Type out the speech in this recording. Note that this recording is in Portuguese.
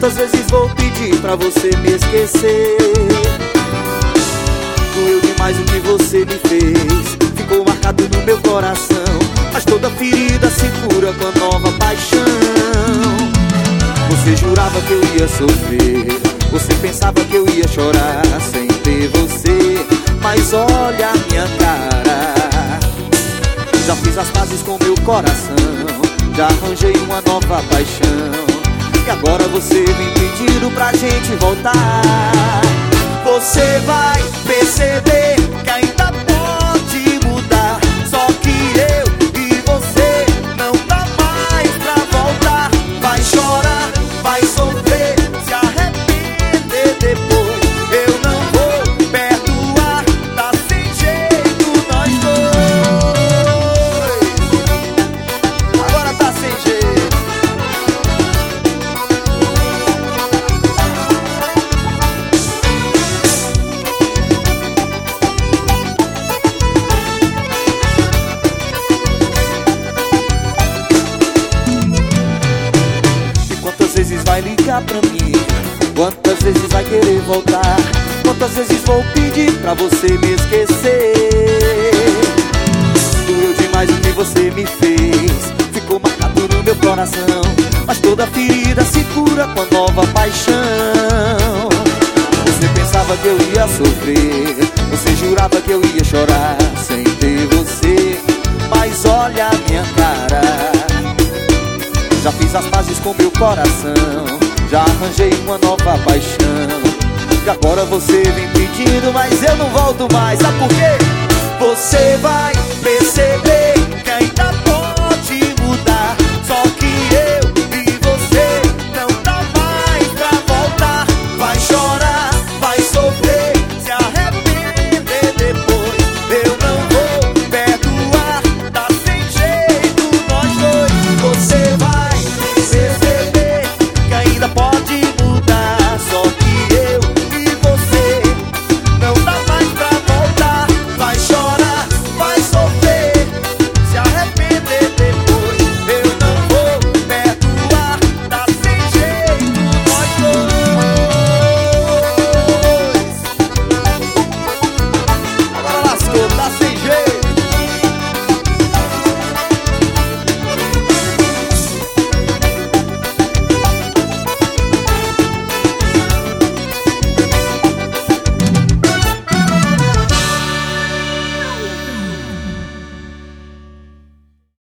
quantas vezes vou pedir pra você me esquecer? Doeu demais o que você me fez, ficou marcado no meu coração, mas toda ferida se cura com a nova paixão. Você jurava que eu ia sofrer, você pensava que eu ia chorar sem ter você, mas olha a minha cara. Já fiz as pazes com meu coração, já arranjei uma nova paixão, e agora você vem pedindo pra gente voltar. Você vai perceber que ainda pode mudar, só que eu e você não dá mais pra voltar. Vai chorar, vai sofrer, se arrepender depois. Eu não vou perdoar, tá sem jeito nós dois. Agora tá sem jeito. Quantas vezes vai ligar pra mim? Quantas vezes vai querer voltar? Quantas vezes vou pedir pra você me esquecer? Doeu demais o que você me fez, ficou marcado no meu coração, mas toda ferida se cura com a nova paixão. Você pensava que eu ia sofrer, você jurava que eu ia chorar sem ter você, mas olha a minha cara. Já fiz as pazes com meu coração, já arranjei uma nova paixão, e agora você vem pedindo, mas eu não volto mais. Sabe por quê? Você vai perceber que ainda